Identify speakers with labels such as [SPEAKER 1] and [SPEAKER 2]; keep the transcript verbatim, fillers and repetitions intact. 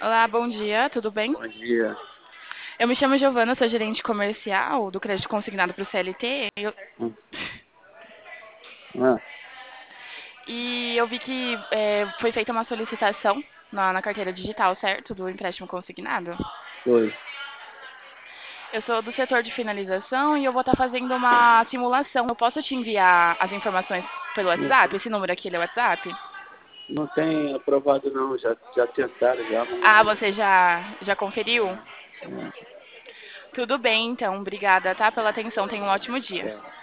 [SPEAKER 1] Olá, bom dia, tudo bem?
[SPEAKER 2] Bom dia.
[SPEAKER 1] Eu me chamo Giovana, sou gerente comercial do crédito consignado para o C L T eu-
[SPEAKER 2] Hum, Ah,
[SPEAKER 1] e eu vi que é, foi feita uma solicitação na, na carteira digital, certo? Do empréstimo consignado.
[SPEAKER 2] foi.
[SPEAKER 1] Eu sou do setor de finalização e eu vou estar fazendo uma simulação. Eu posso te enviar as informações pelo
[SPEAKER 2] Não,
[SPEAKER 1] WhatsApp? Esse número aqui ele é o WhatsApp?
[SPEAKER 2] não tem aprovado não, já, já tentaram já, mas
[SPEAKER 1] Ah,
[SPEAKER 2] não.
[SPEAKER 1] você já, já conferiu?
[SPEAKER 2] É,
[SPEAKER 1] Tudo bem, então. Obrigada, tá? Pela atenção. Tenha um ótimo dia.
[SPEAKER 2] é.